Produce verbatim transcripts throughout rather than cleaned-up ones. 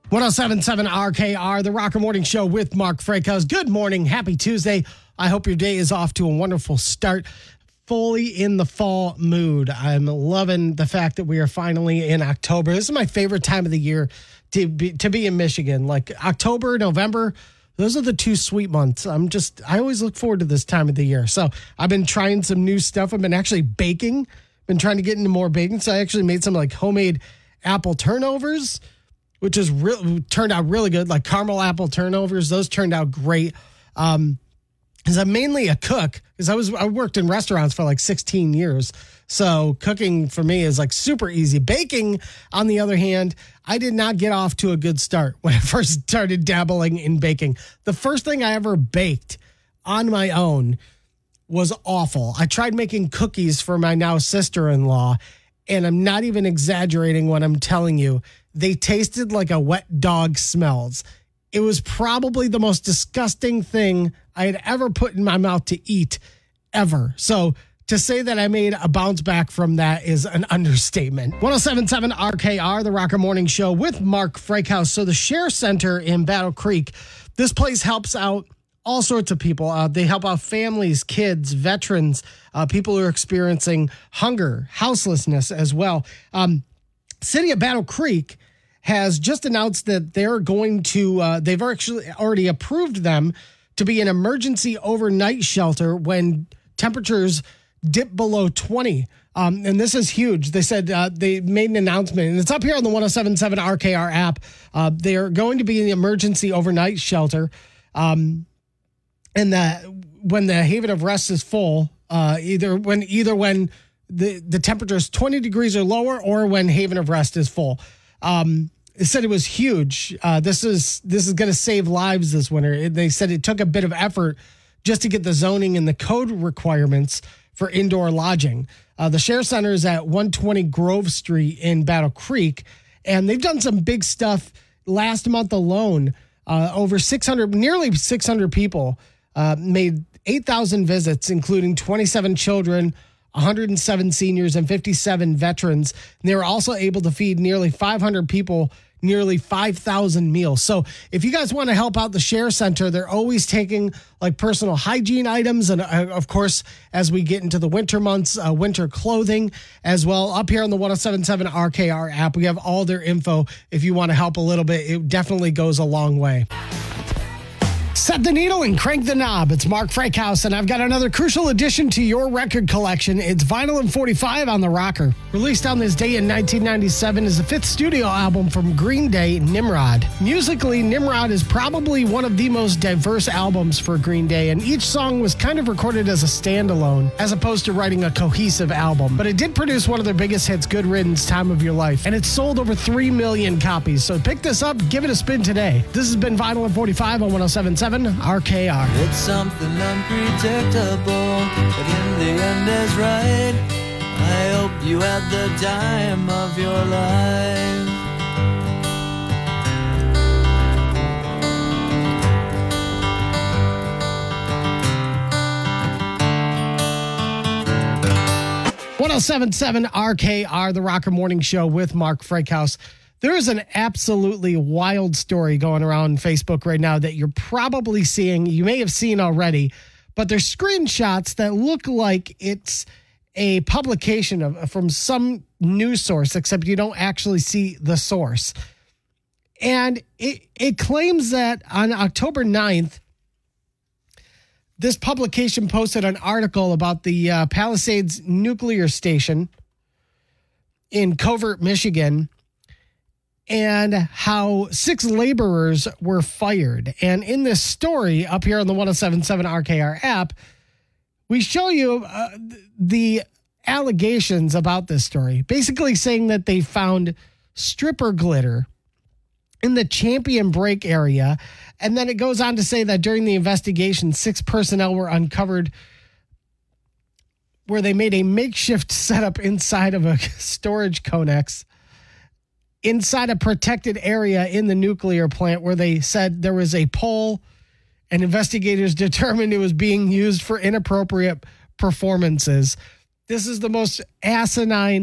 one oh seven point seven R K R, the Rocker Morning Show with Mark Frakos. Good morning. Happy Tuesday. I hope your day is off to a wonderful start. Fully in the fall mood. I'm loving the fact that we are finally in October. This is my favorite time of the year to be, to be in Michigan. Like October, November, those are the two sweet months. I'm just, I always look forward to this time of the year. So I've been trying some new stuff. I've been actually baking. Been trying to get into more baking. So I actually made some like homemade apple turnovers, which is real turned out really good, like caramel apple turnovers. Those turned out great. Um, because I'm mainly a cook, because I was I worked in restaurants for like sixteen years. So cooking for me is like super easy. Baking, on the other hand, I did not get off to a good start when I first started dabbling in baking. The first thing I ever baked on my own was awful. I tried making cookies for my now sister-in-law, and I'm not even exaggerating when I'm telling you, they tasted like a wet dog smells. It was probably the most disgusting thing I had ever put in my mouth to eat ever. So to say that I made a bounce back from that is an understatement. one oh seven point seven R K R, the Rocker Morning Show with Mark Frakos. So the Share Center in Battle Creek, this place helps out all sorts of people. Uh, they help out families, kids, veterans, uh, people who are experiencing hunger, houselessness as well. Um, City of Battle Creek has just announced that they're going to, uh, they've actually already approved them to be an emergency overnight shelter when temperatures dip below twenty. Um, and this is huge. They said uh, they made an announcement, and it's up here on the one oh seven point seven R K R app. Uh, they're going to be in the emergency overnight shelter. Um, and that when the Haven of Rest is full, uh, either when either when the, the temperature is twenty degrees or lower, or when Haven of Rest is full. Um, it said it was huge. Uh, this is this is going to save lives this winter. It, they said it took a bit of effort just to get the zoning and the code requirements for indoor lodging. Uh, the Share Center is at one twenty Grove Street in Battle Creek, and they've done some big stuff. Last month alone, uh, over six hundred, nearly six hundred people uh, made eight thousand visits, including twenty-seven children, one hundred seven seniors, and fifty-seven veterans. And they were also able to feed nearly five hundred people nearly five thousand meals. So if you guys want to help out the Share Center, they're always taking like personal hygiene items. And uh, of course, as we get into the winter months, uh, winter clothing as well. Up here on the one oh seven point seven R K R app, we have all their info. If you want to help a little bit, it definitely goes a long way. Set the needle and crank the knob. It's Mark Frakos, and I've got another crucial addition to your record collection. It's Vinyl and forty-five on the Rocker. Released on this day in nineteen ninety-seven is the fifth studio album from Green Day, Nimrod. Musically, Nimrod is probably one of the most diverse albums for Green Day, and each song was kind of recorded as a standalone, as opposed to writing a cohesive album. But it did produce one of their biggest hits, Good Riddance, Time of Your Life, and it sold over three million copies. So pick this up, give it a spin today. This has been Vinyl and forty-five on one oh seven point seven R K R. It's something unpredictable, but in the end is right. I hope you had the time of your life. one oh seven point seven R K R, the Rocker Morning Show with Mark Frakos. There is an absolutely wild story going around Facebook right now that you're probably seeing. You may have seen already, but there's screenshots that look like it's a publication of from some news source, except you don't actually see the source. And it, it claims that on October ninth, this publication posted an article about the uh, Palisades nuclear station in Covert, Michigan, and how six laborers were fired. And in this story up here on the one oh seven point seven R K R app, we show you uh, the allegations about this story, basically saying that they found stripper glitter in the Champion Break area. And then it goes on to say that during the investigation, six personnel were uncovered where they made a makeshift setup inside of a storage connex inside a protected area in the nuclear plant, where they said there was a pole and investigators determined it was being used for inappropriate performances. This is the most asinine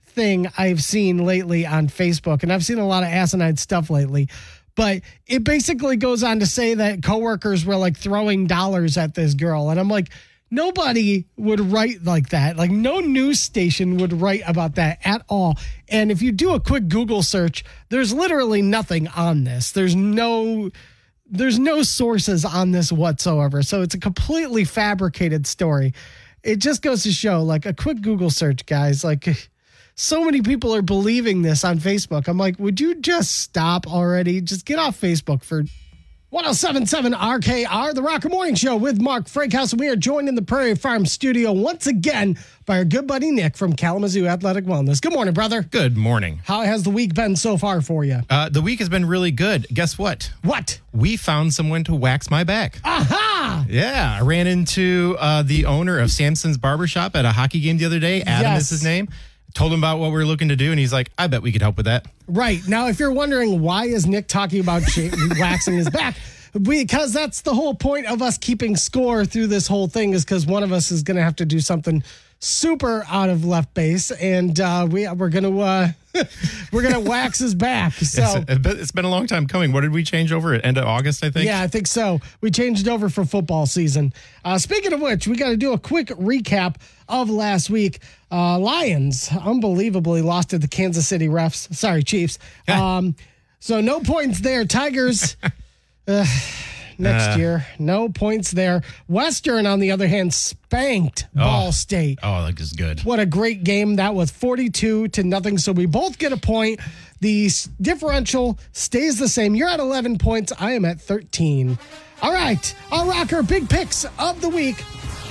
thing I've seen lately on Facebook, and I've seen a lot of asinine stuff lately, but it basically goes on to say that coworkers were like throwing dollars at this girl. And I'm like, nobody would write like that. Like no news station would write about that at all. And if you do a quick Google search, there's literally nothing on this. There's no, there's no sources on this whatsoever. So it's a completely fabricated story. It just goes to show, like, a quick Google search, guys, like so many people are believing this on Facebook. I'm like, would you just stop already? Just get off Facebook for one oh seven point seven R K R, the Rocker Morning Show with Mark Frakehouse. We are joined in the Prairie Farm studio once again by our good buddy Nick from Kalamazoo Athletic Wellness. Good morning, brother. Good morning. How has the week been so far for you? Uh, the week has been really good. Guess what? What? We found someone to wax my back. Aha! Yeah, I ran into uh, the owner of Samson's Barbershop at a hockey game the other day. Adam Yes. is his name. Told him about what we were looking to do, and he's like, I bet we could help with that. Right. Now, if you're wondering why is Nick talking about sh- waxing his back, because that's the whole point of us keeping score through this whole thing is because one of us is going to have to do something super out of left base, and uh, we, we're going to uh, we're going to wax his back. So It's, it's been a long time coming. What did we change over at end of August, I think? yeah, I think so. We changed over for football season. Uh, speaking of which, we got to do a quick recap of last week. Uh, Lions unbelievably lost to the Kansas City refs. Sorry, Chiefs. Um, so no points there. Tigers uh, next Uh. year, no points there. Western, on the other hand, spanked Ball State. Oh, that is good. What a great game that was, forty-two to nothing. So we both get a point. The s- differential stays the same. You're at eleven points. I am at thirteen. All right, our rocker big picks of the week.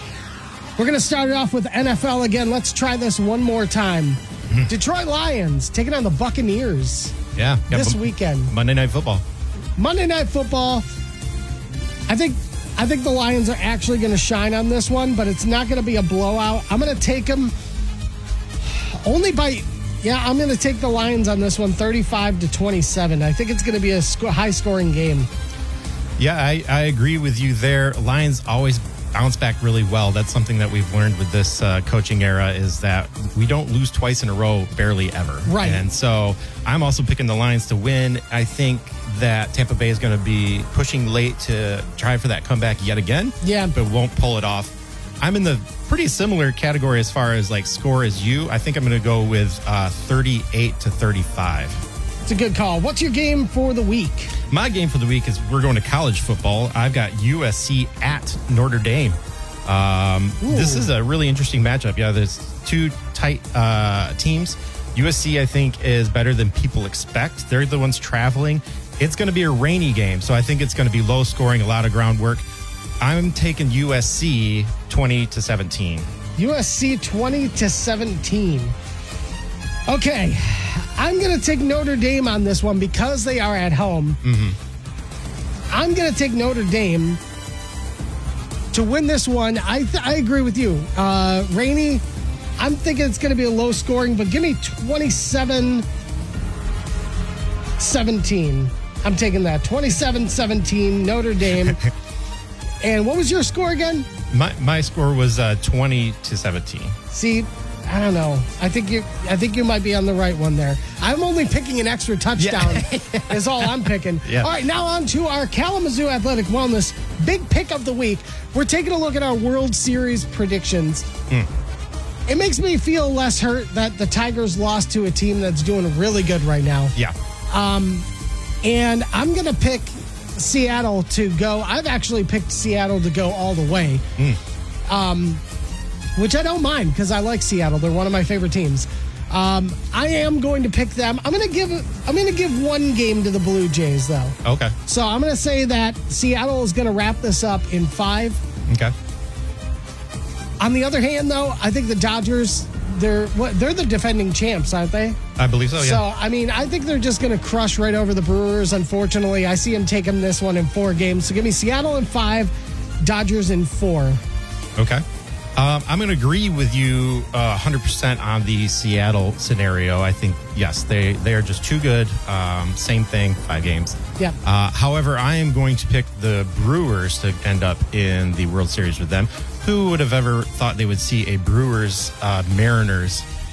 We're going to start it off with N F L again. Let's try this one more time. Detroit Lions taking on the Buccaneers Yeah. yeah this m- weekend. Monday Night Football. Monday Night Football. I think I think the Lions are actually going to shine on this one, but it's not going to be a blowout. I'm going to take them only by, yeah, I'm going to take the Lions on this one, thirty-five to twenty-seven. I think it's going to be a sc- high-scoring game. Yeah, I, I agree with you there. Lions always bounce back really well. That's something that we've learned with this uh, coaching era is that we don't lose twice in a row, barely ever. Right. And so I'm also picking the Lions to win. I think that Tampa Bay is going to be pushing late to try for that comeback yet again. Yeah. But won't pull it off. I'm in the pretty similar category as far as like score as you. I think I'm going to go with uh, thirty-eight to thirty-five. It's a good call. What's your game for the week? My game for the week is we're going to college football. I've got U S C at Notre Dame. Um, this is a really interesting matchup. Yeah, there's two tight uh, teams. U S C, I think, is better than people expect. They're the ones traveling. It's going to be a rainy game, so I think it's going to be low scoring, a lot of groundwork. I'm taking U S C twenty to seventeen. U S C twenty to seventeen. Okay, I'm going to take Notre Dame on this one because they are at home. Mm-hmm. I'm going to take Notre Dame to win this one. I th- I agree with you. Uh, rainy, I'm thinking it's going to be a low scoring, but give me twenty-seven seventeen. I'm taking that. twenty-seven seventeen, Notre Dame. And what was your score again? My my score was uh, twenty to seventeen. See, I don't know. I think you I think you might be on the right one there. I'm only picking an extra touchdown is all I'm picking. Yeah. All right, now on to our Kalamazoo Athletic Wellness big pick of the week. We're taking a look at our World Series predictions. Mm. It makes me feel less hurt that the Tigers lost to a team that's doing really good right now. Yeah. And I'm going to pick Seattle to go. I've actually picked Seattle to go all the way. Mm. Um, which I don't mind because I like Seattle. They're one of my favorite teams. Um, I am going to pick them. I'm going to give I'm going to give one game to the Blue Jays though. Okay. So I'm going to say that Seattle is going to wrap this up in five. Okay. On the other hand, though, I think the Dodgers they're what they're the defending champs, aren't they? I believe so. Yeah. So I mean, I think they're just going to crush right over the Brewers. Unfortunately, I see them taking this one in four games. So give me Seattle in five, Dodgers in four. Okay. Um, I'm going to agree with you uh, one hundred percent on the Seattle scenario. I think, yes, they, they are just too good. Um, same thing, five games. Yeah. Uh, however, I am going to pick the Brewers to end up in the World Series with them. Who would have ever thought they would see a Brewers uh, Mariners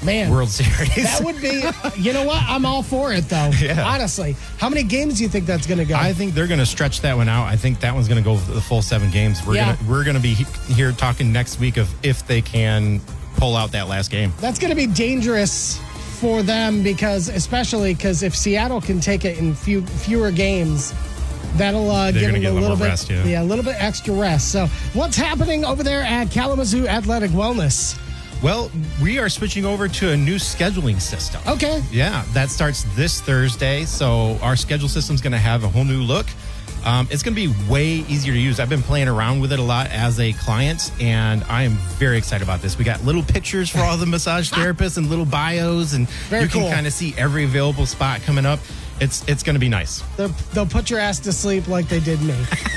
Man, World Series. that would be, you know what? I'm all for it, though. Yeah. Honestly. How many games do you think that's going to go? I think they're going to stretch that one out. I think that one's going to go the full seven games. We're Yeah. going we're going to be he- here talking next week of if they can pull out that last game. That's going to be dangerous for them because, especially because if Seattle can take it in few, fewer games, that'll uh, They're give gonna them get a a little little more bit, rest, yeah. yeah, a little bit extra rest. So, what's happening over there at Kalamazoo Athletic Wellness? Well, we are switching over to a new scheduling system. Okay. Yeah, that starts this Thursday. So our schedule system's going to have a whole new look. Um, it's going to be way easier to use. I've been playing around with it a lot as a client, and I am very excited about this. We got little pictures for all the massage therapists and little bios, and Very you can cool. kind of see every available spot coming up. It's it's going to be nice. They'll, they'll put your ass to sleep like they did me.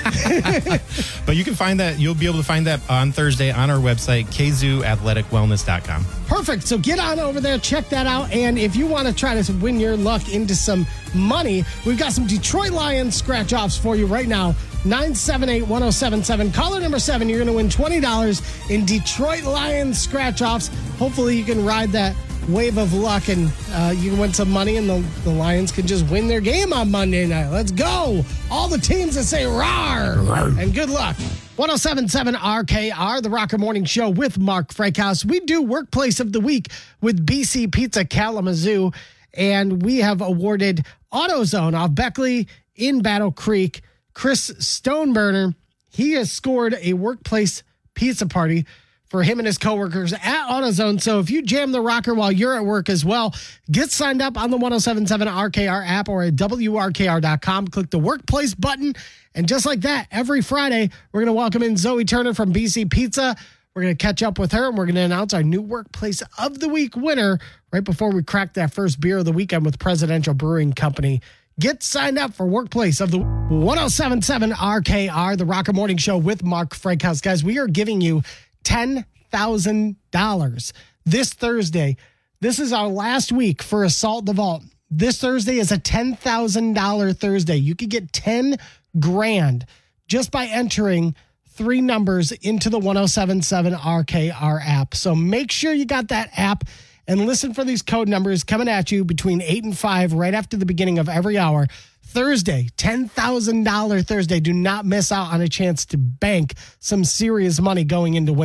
But you can find that, you'll be able to find that on Thursday on our website, k zoo athletic wellness dot com. Perfect. So get on over there, check that out. And if you want to try to win your luck into some money, we've got some Detroit Lions scratch offs for you right now. nine seven eight, one oh seven seven. Caller number seven, you're going to win twenty dollars in Detroit Lions scratch offs. Hopefully you can ride that wave of luck and uh, you can win some money and the, the Lions can just win their game on Monday night. Let's go. All the teams that say rawr, and good luck. one oh seven point seven R K R, the Rocker Morning Show with Mark Frakehouse. We do Workplace of the Week with B C Pizza Kalamazoo, and we have awarded AutoZone off Beckley in Battle Creek. Chris Stoneburner, he has scored a workplace pizza party for him and his coworkers at AutoZone. So if you jam the rocker while you're at work as well, get signed up on the one oh seven point seven R K R app or at W R K R dot com. Click the workplace button. And just like that, every Friday, we're going to welcome in Zoe Turner from B C Pizza. We're going to catch up with her and we're going to announce our new Workplace of the Week winner right before we crack that first beer of the weekend with Presidential Brewing Company. Get signed up for Workplace of the one oh seven point seven R K R, the Rocker Morning Show with Mark Frakehouse. Guys, we are giving you ten thousand dollars this Thursday. This is our last week for Assault the Vault. This Thursday is a ten thousand dollars Thursday. You could get ten grand just by entering three numbers into the one oh seven point seven R K R app. So make sure you got that app and listen for these code numbers coming at you between eight and five right after the beginning of every hour. Thursday, ten thousand dollars Thursday. Do not miss out on a chance to bank some serious money going into win.